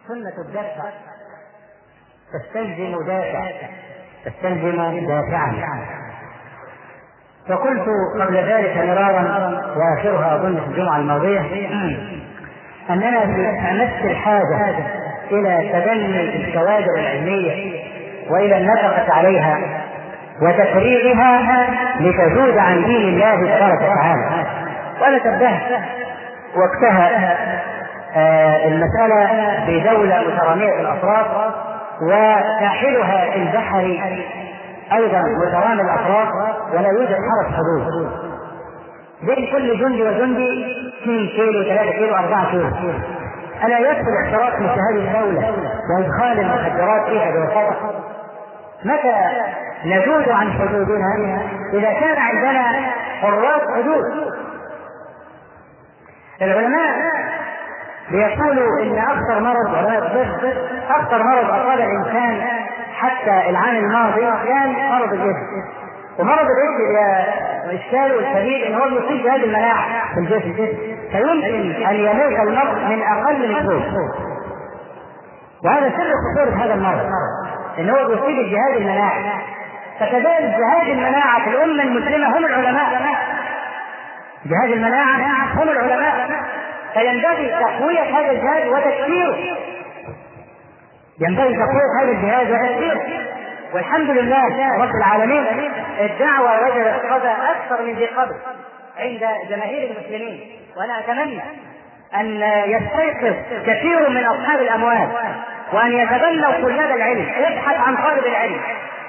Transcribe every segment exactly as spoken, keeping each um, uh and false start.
سنة الدفع تستلزم دافع تستلزم دافعا. فقلت قبل ذلك مرارا وآخرها أظن في الجمعة الماضية أننا في أمس الحاجة إلى تبني الكوادر العلمية وإلى النفقة عليها وتفريغها لتزود عن دين الله تبارك وتعالى. وأنا تبهت وقتها آه المسألة بدولة مترامية الأطراف وساحلها في البحر أيضا مترامي الأطراف ولا يوجد حرس حدود بين كل جندي وجندي اثنين كيلو ثلاثة كيلو أربعة كيلو. ألا يدخل احتراق مثل هذه الدولة وإدخال المخدرات فيها بوساطة؟ متى نزول عن حدودنا إذا كان عندنا حراس حدود؟ العلماء بيقولوا إن أخطر مرض أخطر مرض أصاب الإنسان حتى العام الماضي كان مرض الجسم. ومرض الجسم يا إشكاله الكبير إن هو يصيب بهذه المناعة في الجسم فيمكن أن يموت المرض من أقل من شهور. وهذا سر خطورة هذا المرض إن هو يصيب الجهاز المناعي. فكذلك جهاز المناعة في الأمة المسلمة هم العلماء. جهاز المناعة هم العلماء، فينبغي تقوية هذا الجهاز وتكثيره. ينبغي تقوية هذا الجهاز وتكثيره. والحمد لله رب العالمين الدعوة وجدت صدى أكثر من ذي قبل عند جماهير المسلمين. وأنا أتمنى أن يستيقظ كثير من أصحاب الأموال وأن يتبنوا طلاب العلم. ابحث عن طالب العلم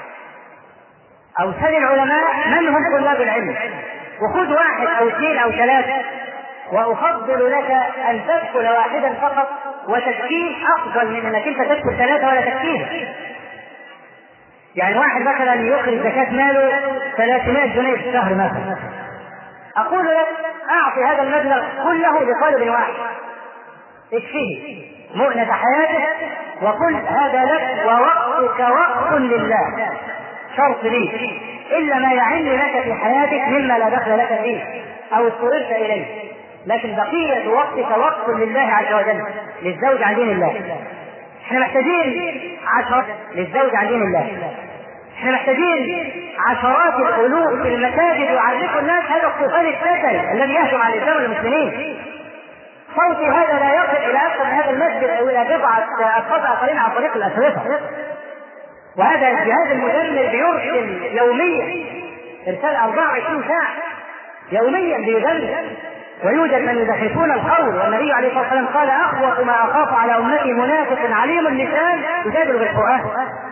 أو سل العلماء من هم طلاب العلم وخذ واحد أو اثنين أو ثلاثة. وأفضل لك أن تدخل واحدا فقط وتكفيه أفضل من أنك أنت تدخل ثلاثة ولا تكفيه. يعني واحد مثلا يخرج زكاة ماله ثلاثمائة جنيه في الشهر مثلا، أقول لك أعطي هذا المبلغ كله لطالب واحد اكفيه مؤنة حياته وقل هذا لك ووقتك وقت لله. شرط لي إلا ما يعن لك في حياتك مما لا دخل لك فيه أو اضطررت إليه، لكن بقية وقتك وقت لله عز وجل للزوج عن دين الله. احنا محتاجين عشرات للزوج عن دين الله. احنا محتاجين عشرات الألوف في المساجد يعرفوا الناس هذا الطوفان الساكن الذي يهجم على الإسلام والمسلمين. صوتي هذا لا يصل إلى أكثر من هذا المسجد أو إلى بضعة أشخاص آخرين عن طريق الأسرة. وهذا الجهاز المدمر بيرسل يوميا إرسال أربعة وعشرين ساعة يوميا بيدمر. ويوجد من يزخرفون القول، والنبي عليه الصلاة والسلام قال أخوف ما أخاف على أمتي منافق عليم اللسان يجادل بالقرآن.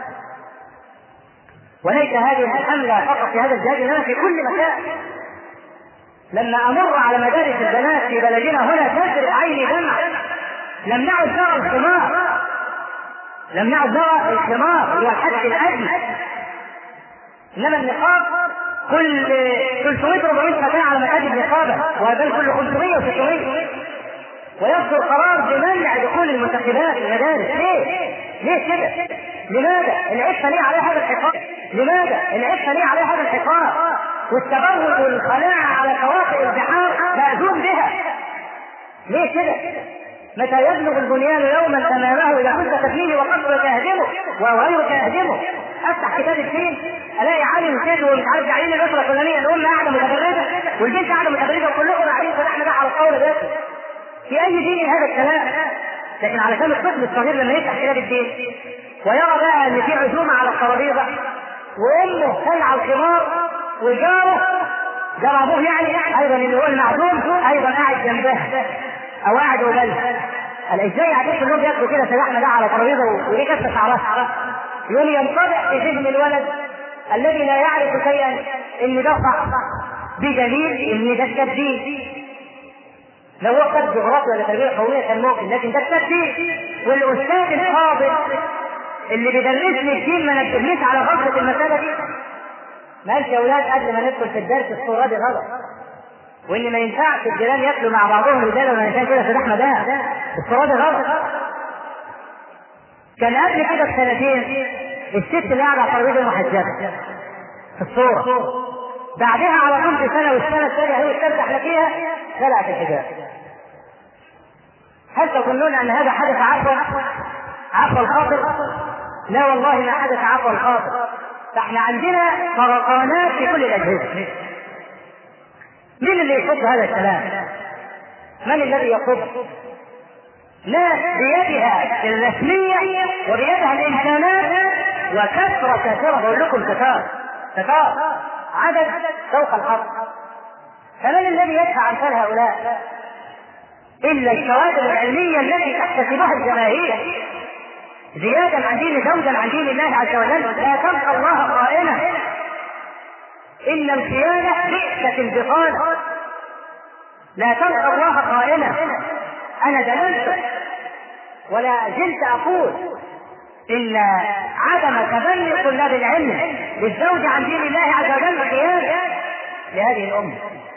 وليس هذه الحملة فقط في هذا الجهاز إنما في كل مكان. لما أمر على مدارس البنات في بلدنا هنا تسرق عيني دمع. لم نعد نرى الخمار لم نعد نرى الخمار هو الحد الأدنى، إنما النقاب كل ثلاثمائة أربعمائة فتاة على مكاتب نقابة وبل كل خمسمائة وستمائة. ويصدر قرار بمنع دخول المنتخبات المدارس. ليه؟ ليه كده؟ لماذا؟ العفة ليه على هذا الحقار؟ لماذا؟ العفة ليه على هذا الحقار؟ والتبرج والخلاعة على شواطئ البحار مأذون بها. ليه كده؟ متى يبلغ البنيان يوما تمامه إذا كنت تبنيه وقصرك يهدمه وغيرك يهدمه. أفتح كتاب الدين ألاقي عالم كده ومش عارف جعلين الأسرة الفلانية الأم قاعدة متبردة والبنت قاعدة متبردة وكلكم قاعدين فتحنا ده على القول ده. في أي دين هذا الكلام؟ لكن علشان الطفل الصغير لما يفتح كتاب الدين ويرى بقى ان في عزومه على الترابيزه وامه خلع الخمار وجاره جار ابوه يعني ايضا اللي هو المعزوم ايضا قاعد جنبها او قاعد وبلها. قال ازاي قاعدين كلهم ياكلوا كده سلاحنا ده على ترابيزه وليه كسر شعرها؟ يوم ينطبع في ذهن الولد الذي لا يعرف شيئا ان ده صح بدليل ان ده التبديل. لو هو قد جغرافيا ولا تربيه قويه كان ممكن، لكن ده التبديل. والاستاذ الفاضل اللي بيدرسني الدين ما نبهنيش على غلطة المسألة دي. ما قالش يا اولاد قبل ما ندخل في الدرس الصورة دي غلط، وان ما ينفعش الجيران ياكلوا مع بعضهم رجاله وما ينفعش كده فتحنا ده الصورة دي غلط. كان قبل كده بسنتين الست اللي قاعدة على الترابيزة المحجبة في الصورة، بعدها على طول في سنة والسنة الثانية هي تفتح لك فيها خلعت الحجاب. هل تظنون ان هذا حدث عفوا عفوا الخاطر؟ لا والله ما حدث عفوا الخاطر. فاحنا عندنا سرطانات في كل الاجهزه. مين اللي يصد هذا الكلام؟ من الذي يصد؟ ناس بيدها الرسميه وبيدها الامكانات وكثره كثيره. بقول لكم كثار كثار عدد فوق الحصر. فمن الذي يدفع امثال هؤلاء الا الشواذ العلميه التي تحتسبها الجماهير زياده عن دين زوجا عن دين الله عز وجل. لا تلقى الله قائمه ان الخيانه بئست البطانه. لا تلقى الله قائمه. انا دللت ولا زلت اقول ان عدم تبني طلاب العلم للزوج عن دين الله عز وجل خيانه لهذه الامه.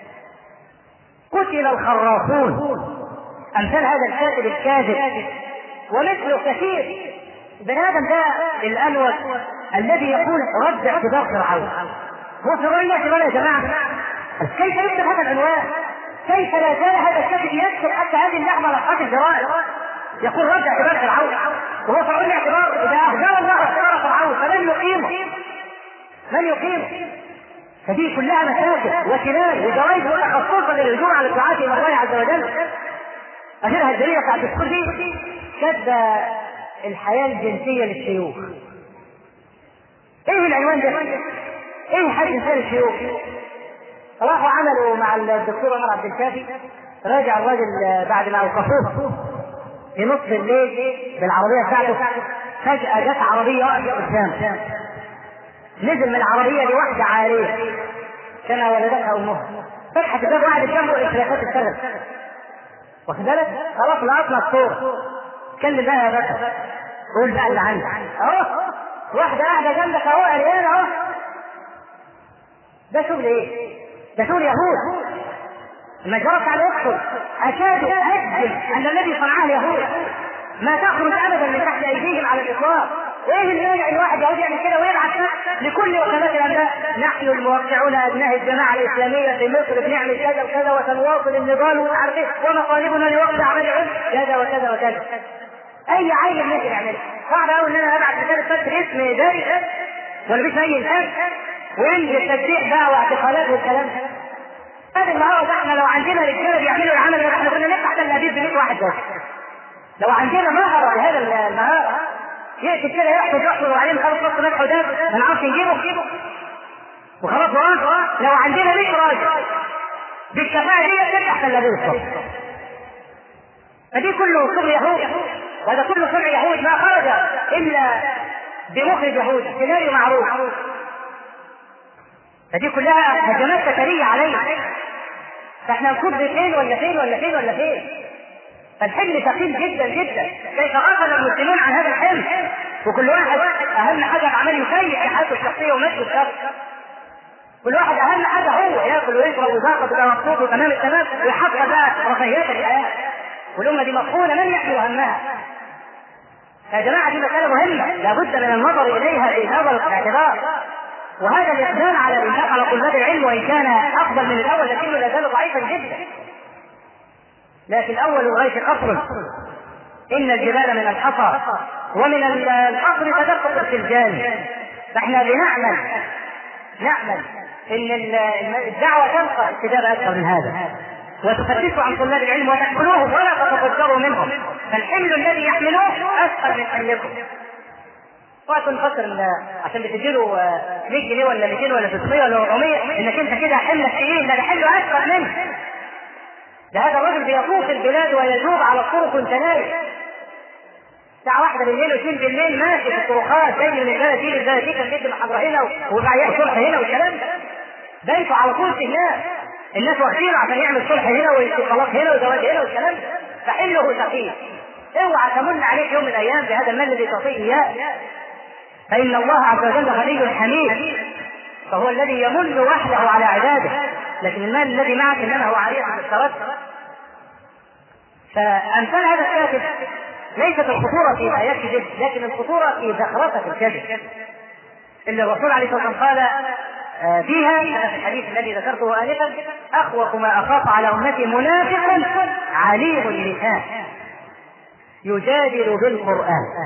قتل الخراصون امثال هذا الكاتب الكاذب ومثله كثير. بن ادم ده الانور الذي يقول رد اعتبار فرعون. هو فرعون يعتبر يا جماعه؟ كيف يكتب هذا العنوان؟ كيف لا زال هذا الكاتب يكتب حتى هذه اللحظه لقاءات الجرائد يقول رد اعتبار فرعون؟ وهو فرعون اعتبار اذا اخبر الله اعتبار فرعون فمن يقيمه؟ من يقيمه؟ فدي كلها مساجد وكلاب وجرائد متخصصه للهجوم على الدعاة الى الله عز وجل. اخرها الجريده بتاعت الدستور دي كتب الحياه الجنسيه للشيوخ. ايه العنوان ده؟ ايه حاجه جنسيه للشيوخ؟ راحوا عملوا مع الدكتور عمر عبد الكافي. راجع الراجل بعد ما اوقفوه في نصف الليل بالعربيه بتاعته، فجاه جت عربيه واقفه قدامه. نزل من العربيه لوحده عاريه كما ولدتها امها. فتحت الباب واحد جنبه الاشراقات الثلاث. واخد بالك؟ خلاص لقطنا الصوره. كلم بقى يا باشا. قول بقى اللي عندك. اهو واحده قاعده جنبك اهو عريانه اهو. ده شغل ايه؟ ده شغل يهود. لما جرت على يقتل اكاد اجزم ان الذي صنعه اليهود ما تخرج ابدا من تحت ايديهم على الاطلاق. ايه اللي يرجع الواحد يهودي يعمل كده ويبعث لكل وكالات الانباء نحن الموقعون ابناء الجماعه الاسلاميه في مصر بنعمل كذا وكذا وسنواصل النضال ومش عارف ايه ومطالبنا لوقف عمل العلم كذا وكذا وكذا. اي عيل ممكن يعملها. صعب قوي ان انا ابعت رساله فتح اسم اداري ولا مش اي انسان وينزل التشريع بقى واعتقالات والكلام ده. هذا النهارده احنا لو عندنا رجاله بيعملوا العمل ده احنا كنا نفتح تلابيب ب مية واحد بس. لو عندنا مهره لهذا المهاره يأتي كده يحفظ يحفظ وبعدين خلاص نص نفسه ده ما نعرفش نجيبه وخلاص. لو عندنا مية راجل بالشفاعه دي تفتح تلابيب الصبح. فدي كله شغل يهود. وهذا كله صنع يهود ما خرج الا بمخرج يهود سيناريو معروف. فدي كلها هجمات سكريه علينا. فاحنا نكون فين ولا فين ولا فين ولا فين. فالحمل ثقيل جدا جدا. كيف غفل المسلمون عن هذا الحمل؟ وكل واحد اهم حاجه عمال يسيء حياته الشخصيه ومشي الشخص. كل واحد اهم حاجه هو ياكل ويشرب ويزاق ويبقى مبسوط وتمام التمام ويحقق بقى رفاهيات الحياه. والامه دي مفقوده من يحمل همها؟ يا جماعه دي مساله مهمه لابد من النظر اليها بنظر الاعتبار. وهذا الاقدام على الانفاق على طلاب العلم وان كان افضل من الاول لكنه لا زال ضعيفا جدا. لكن الاول غيث قصر. ان الجبال من الحصى ومن القصر تدفق السلجان. فاحنا بنعمل نعمل ان الدعوه تلقى استجابه اكثر من هذا وتفتشوا عن طلاب العلم وتحملوهم ولا تتفجروا منهم. فالحمل الذي يحملوه اثقل من حملكم. وقت نفكر عشان بتديله مية جنيه ولا ميتين ولا ستمية ولا أربعمية انك انت كده حملك تقيل. ده حمله اكثر منه. ده هذا الرجل بيطوف البلاد ويجوب على الطرق وانت نايم الساعة واحدة بالليل واثنين بالليل ماشي في الطرقات جاي من البلد دي للبلد دي كان بيدي محاضرة هنا وبعدين صلح هنا والكلام ده بيته على طول في الناس. الناس واخدين عشان يعمل صلح هنا واستقالات هنا وزواج هنا والكلام ده. فحله ثقيل. اوعى تمن عليك يوم من الايام بهذا المال الذي تعطيه اياه. فان الله عز وجل غني حميد فهو الذي يمن وحده على عباده. لكن المال الذي معك انما هو عريض بالتردد. فامثال هذا الكاتب ليست الخطورة في ما يكذب لكن الخطورة في زخرفة الكذب اللي الرسول عليه الصلاة والسلام قال فيها في الحديث الذي ذكرته آنفا: أخوف ما أخاف على أمتي منافق عليم اللسان. يجادل بالقرآن،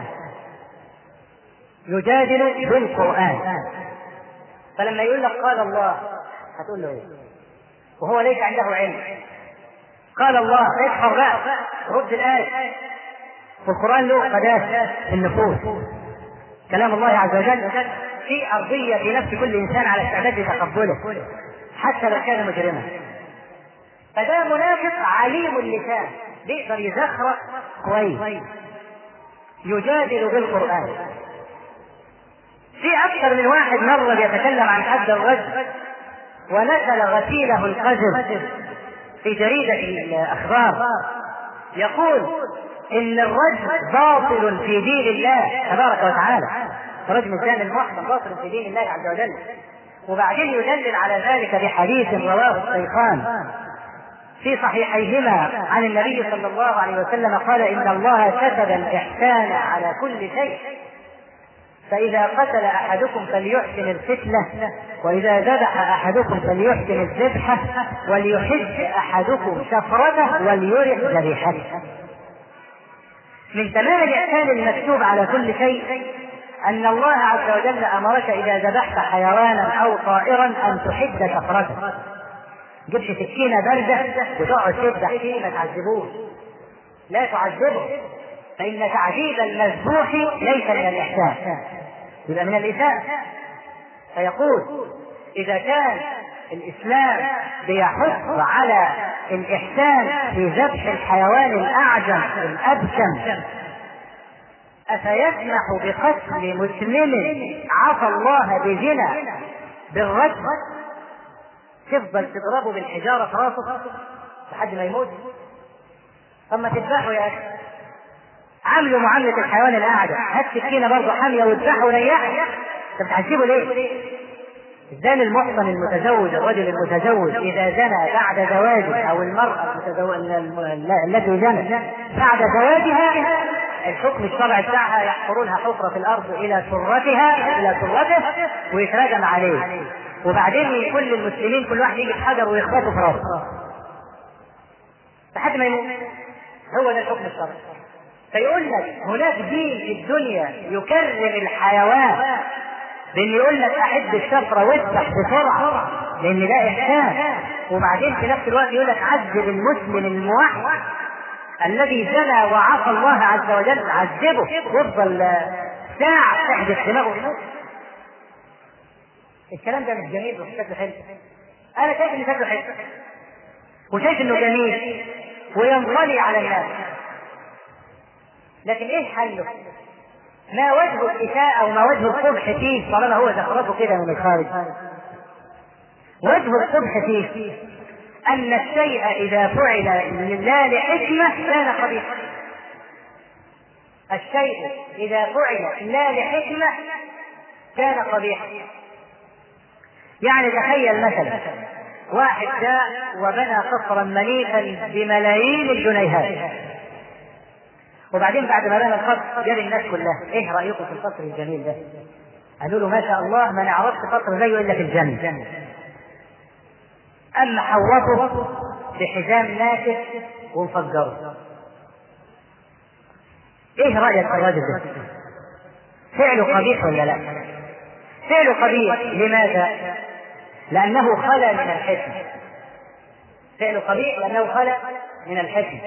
يجادل بالقرآن. فلما يقول لك قال الله هتقول له ايه وهو ليس عنده علم؟ قال الله اكفر بقى، رد الآية. والقرآن له قداسة في النفوس، كلام الله عز وجل في أرضية في نفس كل إنسان على استعداد لتقبله حتى لو كان مجرما. فده منافق عليم اللسان بيقدر يزخرف كويس، يجادل بالقرآن. في أكثر من واحد مرة بيتكلم عن حد الرجل ونزل غسيله القذر في جريدة الأخبار يقول إن الرجل باطل في دين الله تبارك وتعالى، رجل الزاني المحصن باطل في دين الله عز وجل. وبعدين يدلل على ذلك بحديث رواه الشيخان في صحيحيهما عن النبي صلى الله عليه وسلم قال إن الله كتب الإحسان على كل شيء، فإذا قتل أحدكم فليحسن القتلة، وإذا ذبح أحدكم فليحسن الذبحة، وليحج أحدكم شفرته وليرح ذبيحته. من تمام الإحسان المكتوب على كل شيء أن الله عز وجل أمرك إذا ذبحت حيوانا أو طائرا أن تحد شفرته. جبت سكينة باردة وتقعد تذبح فيه ما تعذبوش، لا تعذبه، فإن تعذيب المذبوح ليس من الإحسان، يبقى من الإساءة. فيقول إذا كان الإسلام بيحث على الإحسان في ذبح الحيوان الأعجم الأبكم، أفيسمح بقتل مسلم عفى الله بزنا بالرجم؟ تفضل تضربه بالحجارة في راسه لحد ما يموت؟ ثم تذبحه يا أخي، عاملوا معاملة الحيوان الأعجم، هات سكينة برضه حامية واذبحه وريحه، انت بتعذبه ليه؟ الزاني المحصن المتزوج، الرجل المتزوج إذا زنى بعد زواجه أو المرأة التي زنت بعد زواجها، الحكم الشرعي بتاعها يحفرون لها حفرة في الأرض إلى سرتها إلى سرته ويترجم عليه، وبعدين كل المسلمين كل واحد يجي بحجر ويخبطه في راسه لحد ما يموت. هو ده الحكم الشرعي. فيقول لك هناك دين في الدنيا يكرم الحيوان بأن يقول لك أحد الشفرة واذبح بسرعة لأن ده إحسان، وبعدين في نفس الوقت يقول لك عذب المسلم الموحد الذي زنى وعصى الله عز وجل، عذبه وافضل ساعة تحدث دماغه. الكلام ده مش جميل وشكله حلو. أنا شايف إن شكله حلو وشايف إنه جميل وينطلي على الناس، لكن إيه حله؟ ما وجه الإساءة وما وجه القبح فيه طالما هو زخرفه كده من الخارج؟ وجه القبح فيه أن الشيء إذا فعل لا لحكمة كان قبيحا. الشيء إذا فعل لا لحكمة كان قبيحا. يعني تخيل مثلا واحد جاء وبنى قصرا منيفا بملايين الجنيهات، وبعدين بعد ما بنى القصر جاب الناس كلها ايه رأيكم في القصر الجميل ده؟ قالوا له ما شاء الله ما نعرفش قصر زيه الا في الجنة. اما حوطه بحزام ناشف ومفجره. ايه رأيك في الراجل ده؟ فعله قبيح ولا لا؟ فعله قبيح. لماذا؟ لأنه خلى من الحكمة. فعله قبيح لأنه خلى من الحكمة.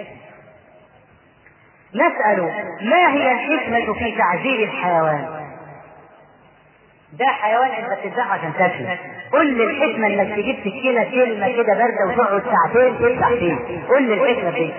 نسأل ما هي الحكمة في تعذيب الحيوان؟ ده حيوان انت بتذبحه عشان تاكله، قل لي الحكمة انك تجيب سكينة كلمة كده باردة وتقعد ساعتين تذبح فيه، قل لي الحكمة فيه.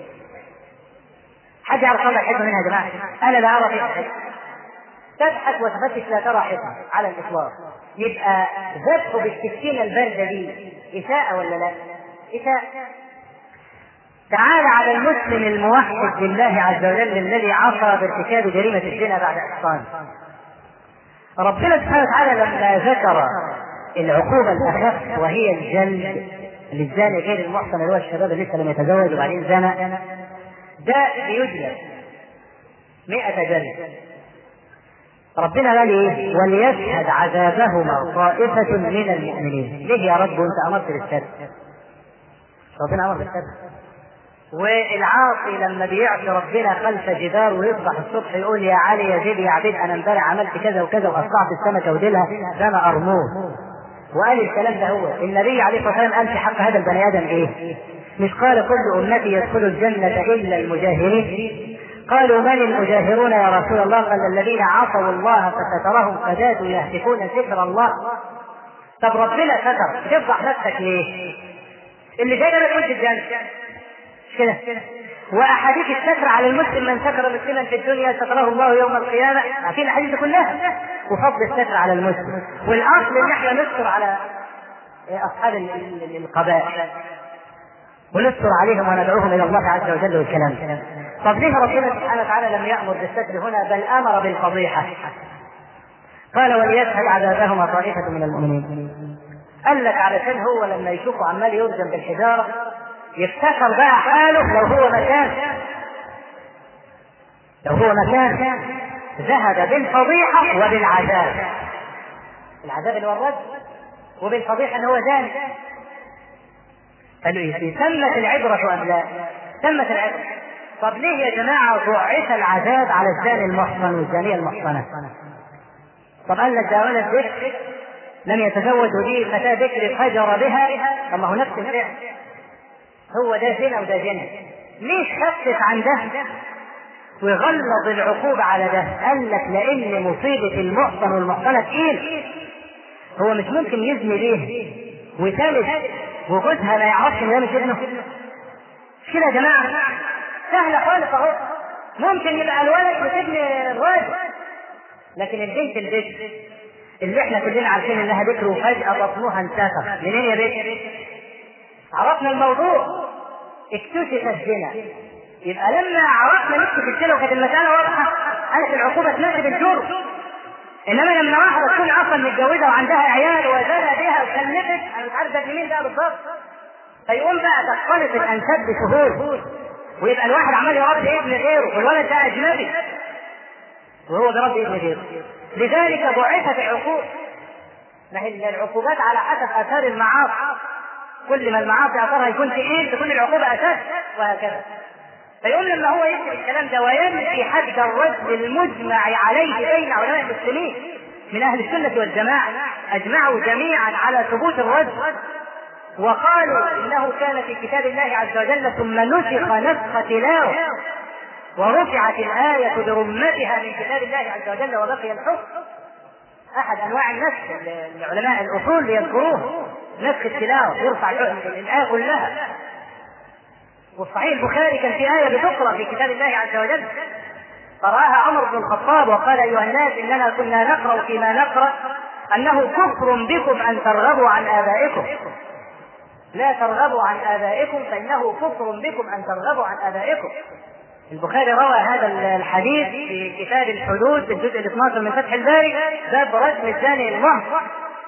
حد يعرف طبعا الحكمة منها يا جماعة؟ أنا لا أعرف الحكمة. تبحث وتفتش لا ترى حكمة على الإطلاق. يبقى ذبحه بالسكينة الباردة دي إساءة ولا لا؟ إساءة. تعال على المسلم الموحد لله عز وجل الذي عصى بارتكاب جريمة الزنا بعد إحصان. ربنا سبحانه وتعالى لما ذكر العقوبة الأخف وهي الجلد للزاني غير المحصن اللي هو الشباب اللي لسه لم يتزوج وبعدين زنى، ده بيجلد مئة جلد. ربنا قال ايه؟ وليشهد عذابهما طائفة من المؤمنين. ليه يا رب وانت امرت بالسبب؟ ربنا امر بالسبب. والعاصي لما بيعصي ربنا خلف جدار ويصبح الصبح يقول يا علي يا زيد يا عبيد انا امبارح عملت كذا وكذا وقطعت السمكه وديلها ده انا ارموه. وقال الكلام ده هو النبي عليه الصلاه والسلام قال في حق هذا البني ادم ايه؟ مش قال كل امتي يدخل الجنه الا المجاهرين؟ قالوا من المجاهرون يا رسول الله؟ قال الذين عصوا الله فسترهم فزادوا يهتكون ستر الله. طب ربنا ستر تفضح نفسك ليه؟ اللي جاي ده يكون في الجنه كده. واحاديث الستر على المسلم من ستر مسلما في الدنيا ستره الله يوم القيامه، عارفين الاحاديث كلها. وفضل الستر على المسلم، والاصل ان احنا نستر على اصحاب القبائل ونستر عليهم وندعوهم الى الله عز وجل والكلام. طب ليه ربنا سبحانه وتعالى لم يامر بالستر هنا بل امر بالفضيحه؟ قال وليشهد عذابهما طائفه من المؤمنين. قال لك علشان هو لما يشوفه عمال يرجم بالحجاره يفتكر بقى حاله لو هو مكان لو هو مكان ذهب بالفضيحة وبالعذاب. العذاب اللي هو الرد، وبالفضيحة اللي هو ذلك. قالوا ايه؟ تمت العبرة ام لا؟ تمت العبرة. طب ليه يا جماعة ضعف العذاب على الزاني المحصن والزانية المحصنة؟ طب قال لك ده ولد ذكر لم يتزوج ودي فتاة ذكر فجر بها. طب ما هو نفس الفعل، هو ده زنا وده زنا. ليش خفف عن ده ويغلظ العقوبة على ده؟ قال لك لأن مصيبة المحصن والمحصنة تقيل. هو مش ممكن يزني بيه وثالث وجوزها ما يعرفش ان ده مش ابنه. مش كده يا جماعة؟ سهلة خالص اهو. ممكن يبقى الولد مش ابن الراجل، لكن البنت البنت اللي احنا كلنا عارفين انها بكر وفجأة بطنها انتفخ. منين يا بكر؟ عرفنا الموضوع، اكتشف الزنا. يبقى لما عرفنا نكتشف الزنا وكانت المسألة واضحة قالت العقوبة تناسب الجرم. انما لما واحدة تكون اصلا متجوزة وعندها عيال وزنى بها وخلفت، انا مش عارف ده مين ده بالظبط، فيقوم بقى تختلط الانساب بسهول ويبقى الواحد عمال يربي ابن غيره والولد ده اجنبي وهو بيربي ابن غيره. لذلك ضعفت العقوبة. ما هي العقوبات على حسب اثار المعاصي، كل ما المعاصي اثرها يكون تقيل تكون العقوبة اساس، وهكذا. فيقوم لما هو يكتب الكلام ده وينفي حد الرجل المجمع عليه بين علماء المسلمين من اهل السنة والجماعة، اجمعوا جميعا على ثبوت الرجل وقالوا انه كان في كتاب الله عز وجل ثم نسخ نسخ تلاوة ورفعت الآية برمتها من كتاب الله عز وجل وبقي الحكم. احد انواع النسخ العلماء الاصول ليذكروه نسخ التلاوة، يرفع الآية كلها. والصحيح البخاري كان في آية بتقرأ في كتاب الله عز وجل قرأها عمر بن الخطاب وقال أيها الناس إننا كنا نقرأ فيما نقرأ أنه كفر بكم أن ترغبوا عن آبائكم، لا ترغبوا عن آبائكم فإنه كفر بكم أن ترغبوا عن آبائكم. البخاري روى هذا الحديث في كتاب الحدود في الجزء الاثني عشر من فتح الباري باب رجم الزاني المحصن.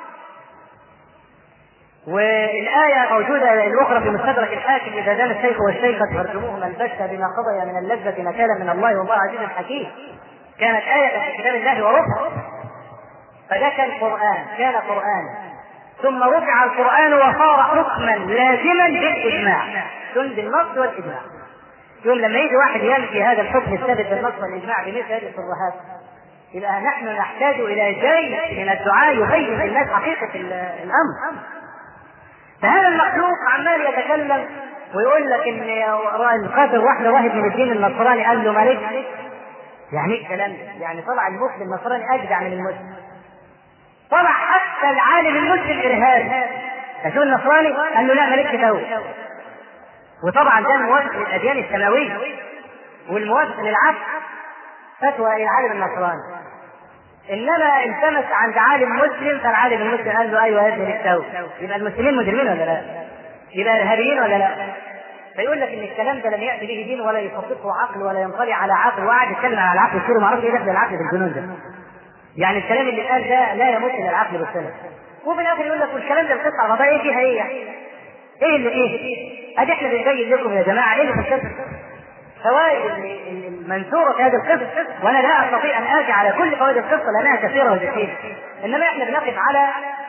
والآية موجودة الأخرى في مستدرك الحاكم إذا زان الشيخ والشيخة فارجموهما البتة بما قضي من اللذة نكالا من الله والله عزيز حكيم. كانت آية في كتاب الله ورفع، فده كان قرآن، كان قرآن ثم رفع القرآن وصار حكما لازما بالإجماع، سن بالنص والإجماع. يوم لما يجي واحد ينفي هذا الحكم الثابت بالنص والإجماع بمثل هذه الشبهات يبقى نحن نحتاج إلى جيش من الدعاء يبين للناس حقيقة الأمر. فهذا المخلوق عمال يتكلم ويقول لك ان القاتل واحدة واحد من الدين النصراني قال له مالك. يعني ايه الكلام ده؟ يعني طلع المسلم النصراني اجدع من المسلم، طلع حتى العالم المسلم ارهابي. فشو النصراني قال له لا مالك تو. وطبعا ده الموافق للاديان السماويه والموافق للعفو فتوى العالم النصراني. انما التمس عند عالم مسلم فالعالم المسلم قال له ايوه يا ابني التو. يبقى المسلمين مجرمين ولا لا؟ يبقى ارهابيين ولا لا؟ فيقول لك ان الكلام ده لم ياتي به دين ولا يصدقه عقل ولا ينطلي على عقل، وقعد يتكلم على العقل كله ما اعرفش ايه دخل العقل في الجنون ده. يعني الكلام اللي قال ده لا يمت الى العقل بالسلف. وفي الاخر يقول لك والكلام ده بقطع الغضاء ايه فيها ايه؟ ايه اللي ايه؟ ادي احنا بنبين لكم يا جماعه ايه اللي في القصه، فوائد المنثوره في هذه القصه، وانا لا استطيع ان اجي على كل فوائد القصه لانها كثيره وجسيمه، انما احنا بنقف على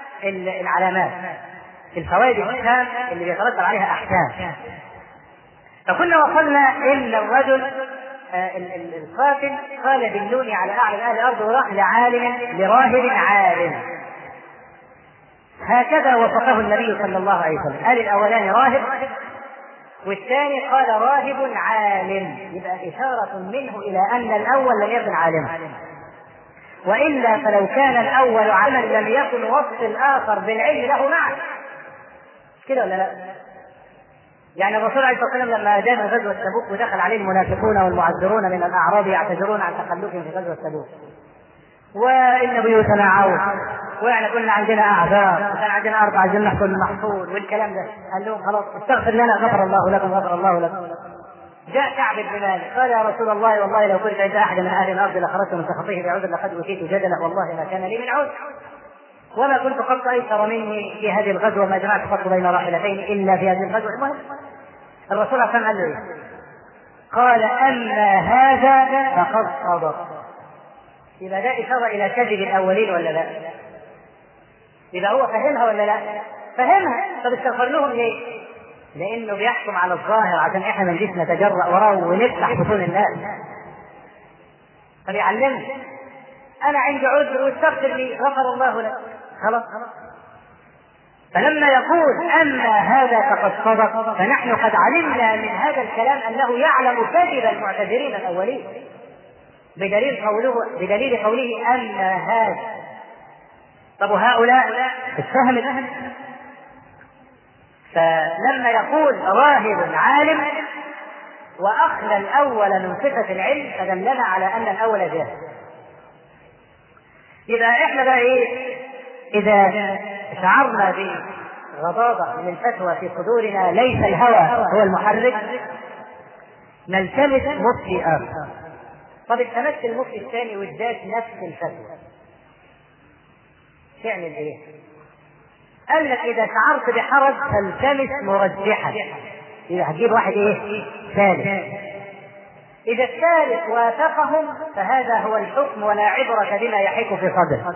العلامات، الفوائد الهام اللي بيترتب عليها احكام. فكنا وصلنا ان الرجل القاتل قال دلوني على اعلم اهل الارض وراح لعالم لراهب عالم. هكذا وصفه النبي صلى الله عليه وسلم. قال الاولاني راهب والثاني قال راهب عالم، يبقى اشاره منه الى ان الاول لم يكن عالما، والا فلو كان الاول عالما لم يكن وصف الاخر بالعلم له معه كده ولا لا؟ يعني الرسول عليه الصلاه والسلام لما جاء غزوه تبوك ودخل عليه المنافقون والمعذرون من الاعراب يعتذرون عن تخلفهم في غزوه تبوك، وان بيوتنا عوره واحنا كنا عندنا اعذار وكان عندنا اربع جنة كل محصول والكلام ده، قال لهم خلاص استغفر لنا غفر الله لكم غفر الله لكم. جاء كعب بن مالك قال يا رسول الله والله لو كنت عند احد من اهل الارض لخرجت من سخطه بعذر لقد اوتيت جدله والله ما كان لي من عذر وما كنت قط ايسر مني في هذه الغزوه ما جمعت قط بين راحلتين الا في هذه الغزوه. المهم الرسول عليه قال له ايه؟ قال اما هذا فقد صدق. يبقى ده اشاره الى كذب الاولين ولا لا؟ يبقى هو فهمها ولا لا؟ فهمها. طب استغفر لهم ليه؟ لانه بيحكم على الظاهر عشان احنا ما نجيش نتجرأ وراه ونفتح بطون الناس. فبيعلمنا انا عندي عذر واستغفر لي غفر الله لك خلاص. فلما يقول اما هذا فقد صدق فنحن قد علمنا من هذا الكلام انه يعلم كذب المعتذرين الاولين بدليل قوله بدليل قوله اما هذا. طب وهؤلاء اتهم. فلما يقول راهب عالم واخلى الاول من صفه العلم فدلنا على ان الاول جاهل. يبقى احنا بقى ايه؟ اذا شعرنا بغضاضه من الفتوى في صدورنا ليس الهوى هو المحرك نلتمس مفتي اخر. طب التمس المفتي الثاني واداك نفس الفتوى تعمل ايه؟ قال لك اذا شعرت بحرج فالتمس مرجحا. اذا هتجيب واحد ايه؟ ثالث. اذا الثالث وافقهم فهذا هو الحكم ولا عبرة بما يحيك في صدره،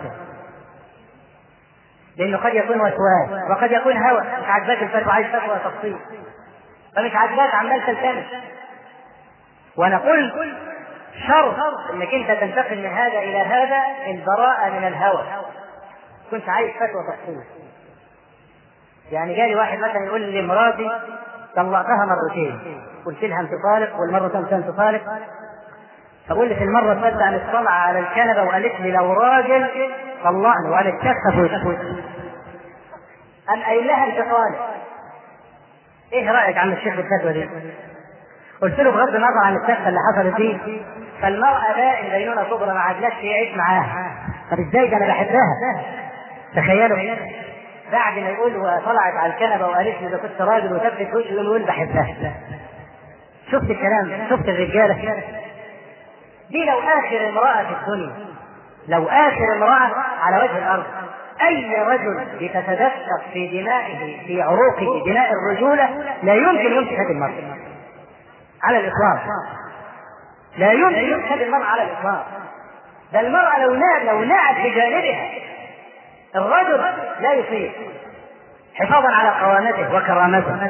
لانه قد يكون وسواس وقد يكون هوى. مش عاجباك الفتوى عايز فتوى تفصيل فمش عاجباك عمال تلتمس. وانا قلت شرط انك انت تنتقل من هذا الى هذا البراءة من الهوى. كنت عايز فتوى تفصيل. يعني جالي واحد مثلا يقول لي مراتي طلقتها مرتين قلت لها انت طالق والمره الثانيه انت طالق. فقول لي في المره الثالثه ان اطلع على الكنبه وقالت لي لو راجل طلقني وقالت كفه ام قايل لها انت طالق. ايه رايك عم الشيخ بالفتوى دي؟ قلت له بغض النظر عن الكفه اللي حصلت دي فالمراه بائن بينونه كبرى ما عادلاش يعيش معاها. طب ازاي ده انا بحبها؟ تخيلوا بعد ما يقول وطلعت على الكنبه وقالت لي اذا كنت راجل وثبت وجهه يقول بحبها. شفت الكلام؟ شفت الرجاله دي؟ لو اخر امراه في الدنيا لو اخر امراه على وجه الارض اي رجل يتدفق في دمائه في عروقه دماء الرجوله لا يمكن يمسك هذه المراه على الاطلاق. لا يمكن يمسك هذه المراه على الاطلاق. ده المراه لو نعت لو نعت بجانبها الرجل لا يصيب حفاظا على قوامته وكرامته.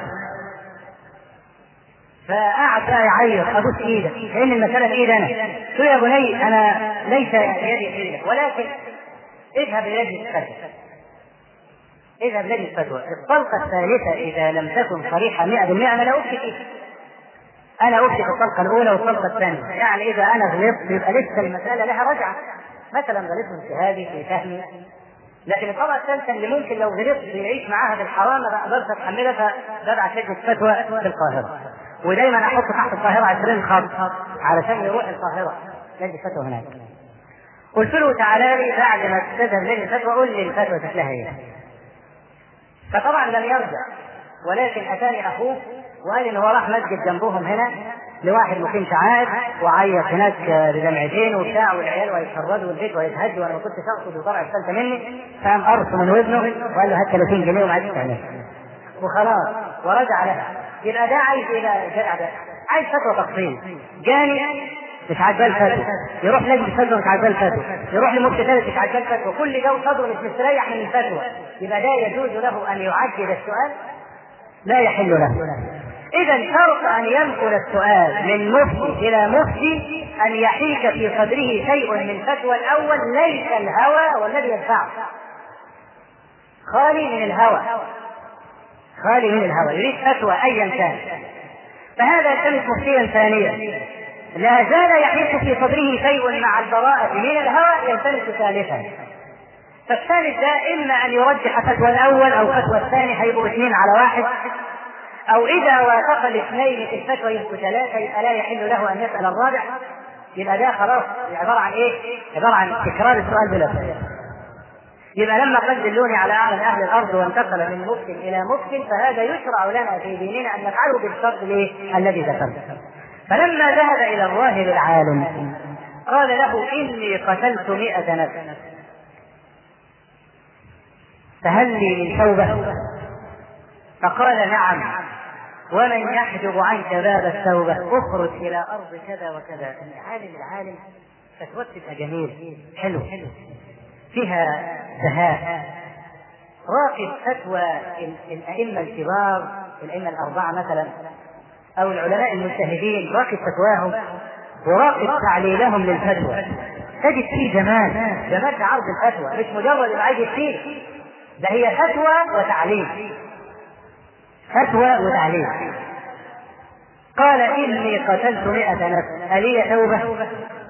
فقعد بقى يعيط ابوس ايدك كأن المسألة في ايد انا. قلت له يا بني انا ليس يدي في ايدك ولكن اذهب لجنة الفتوى. اذهب لجنة الفتوى. الطلقة الثالثة اذا لم تكن صريحة مئة بالمئة انا لا افتي فيها. انا افتي في الطلقة الاولى والطلقة الثانية. يعني اذا انا غلطت يبقى لسه المسألة لها رجعة. مثلا غلطت في هذه في فهمي لكن الطبقة الثالثة اللي ممكن لو غلطت يعيش معاها بالحرام ما اقدرش اتحملها فببعت لجنة فتوى في القاهرة. ودايما احط تحت القاهرة عشرين خط علشان يروح القاهرة لجنة فتوى هناك. قلت له تعالى لي بعد ما تذهب لجنة فتوى قول لي الفتوى شكلها ايه. فطبعا لم يرجع ولكن اتاني اخوه وقال ان هو راح مسجد جنبهم هنا لواحد مقيم شعائر وعيط هناك بدمعتين وبتاع والعيال ويتشردوا والبيت ويتهدوا وانا ما كنتش اقصد وطلع الثالثه مني فقام قرصه من ودنه وقال له هات ثلاثين جنيه وما عادش تعمل وخلاص ورجع لها. يبقى ده عايز الى جدع ده عايز فتوى تفصيل. جاني مش عاجباه الفتوى يروح لجنة فتوى مش عاجباه الفتوى يروح لمفتي ثالث مش عاجباه الفتوى كل جو صدره مش مستريح من الفتوى. يبقى ده يجوز له ان يعجل السؤال؟ لا يحل له. إذا شرط أن ينقل السؤال من مفتي إلى مفتي أن يحيك في صدره شيء من فتوى الأول، ليس الهوى والذي يدفعه، خالي من الهوى، خالي من الهوى، يريد فتوى أيا كان. فهذا يلتمس مفتيا ثانيا لا زال يحيك في صدره شيء مع البراءة من الهوى، يلتمس ثالثا. فالثالث ده إما أن يرجح فتوى الأول أو فتوى الثاني، هيبقوا اثنين على واحد، أو إذا وافق الاثنين في الفتوى يبقوا ثلاثة، يبقى لا يحل له أن يسأل الرابع، يبقى ده خلاص عبارة عن إيه؟ عبارة عن تكرار السؤال بلا فائدة. يبقى لما قد دلوني على أعلم أهل الأرض وانتقل من مفتٍ إلى مفتٍ، فهذا يشرع لنا في ديننا أن نفعله بالشرط الذي ذكرته. فلما ذهب إلى الراهب العالم قال له إني قتلت مئة نفس، فهل لي من توبة؟ فقال نعم، ومن يحجب عنك باب التوبة اخرج إلى أرض كذا وكذا. العالم العالم فتوى تبقى جميل حلو فيها بهاء، راقب فتوى الأئمة الكبار، الأئمة الأربعة مثلا أو العلماء المجتهدين، راقب فتواهم وراقب تعليلهم للفتوى، تجد فيه جمال، جمال عرض الفتوى، مش مجرد العيب فيه، ده هي فتوى وتعليل، فتوى وتعليل. قال إني قتلت مئة نفس، ألي توبة؟